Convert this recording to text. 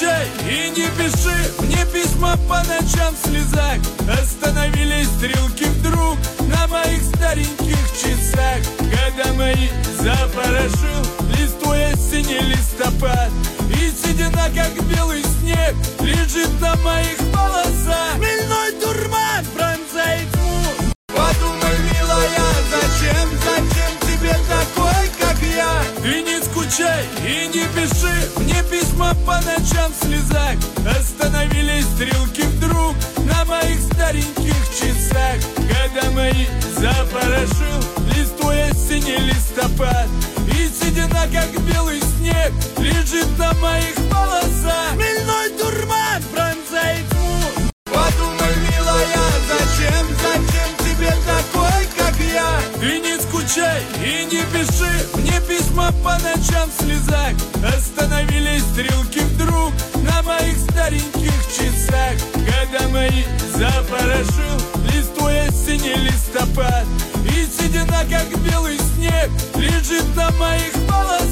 скучай и не пиши мне письма по ночам в слезах. Остановились стрелки вдруг на моих стареньких часах. Года мои запорошил листвой осенний листопад, и седина, как белый снег, лежит на моих волосах. Хмельной дурман пронзает тьму. Подумай, милая, зачем тебе такой, как я? Ты не скучай и не пиши мне письма по ночам в слезах. Остановились стрелки вдруг на моих стареньких часах. Года мои запорошил листвой осенний листопад, и седина, как белый снег, лежит на моих волосах. Хмельной дурман пронзает тьму. Подумай, милая, зачем тебе такой, как я? Ты не скучай и не пиши мне письма по ночам в слезах. Остановились стрелки вдруг на моих стареньких часах. Года мои запорошил листвой осенний листопад, и седина, как белый снег, лежит на моих волосах.